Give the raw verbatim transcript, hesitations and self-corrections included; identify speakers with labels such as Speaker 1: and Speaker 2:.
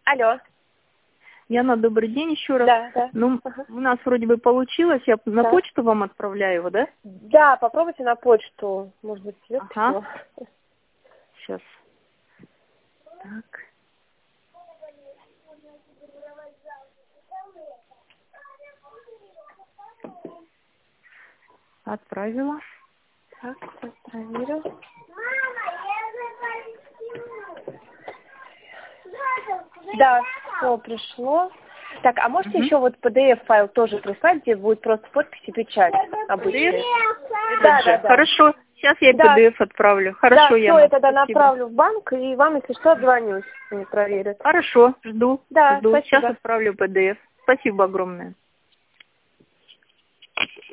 Speaker 1: Алло.
Speaker 2: Яна, добрый день еще раз.
Speaker 1: Да, да.
Speaker 2: Ну,
Speaker 1: Ага.
Speaker 2: у нас вроде бы получилось. Я на
Speaker 1: Да.
Speaker 2: почту вам отправляю его, да?
Speaker 1: Да, попробуйте на почту. Может быть, идет
Speaker 2: Ага.
Speaker 1: письмо.
Speaker 2: Сейчас. Так. Отправила.
Speaker 1: Так, сейчас проверю. Да, все пришло. Так, а можете
Speaker 2: Угу.
Speaker 1: еще вот пи ди эф-файл тоже прислать, где будет просто подпись и печать обычная? Да, да, да.
Speaker 2: Хорошо. Сейчас я
Speaker 1: Да.
Speaker 2: пи ди эф отправлю.
Speaker 1: Да,
Speaker 2: Хорошо,
Speaker 1: все,
Speaker 2: Яна.
Speaker 1: я тогда
Speaker 2: Спасибо.
Speaker 1: направлю в банк, и вам, если что, отзвонюсь, они проверят.
Speaker 2: Хорошо, жду.
Speaker 1: Да,
Speaker 2: Жду. Сейчас
Speaker 1: спасибо.
Speaker 2: отправлю пи ди эф. Спасибо огромное.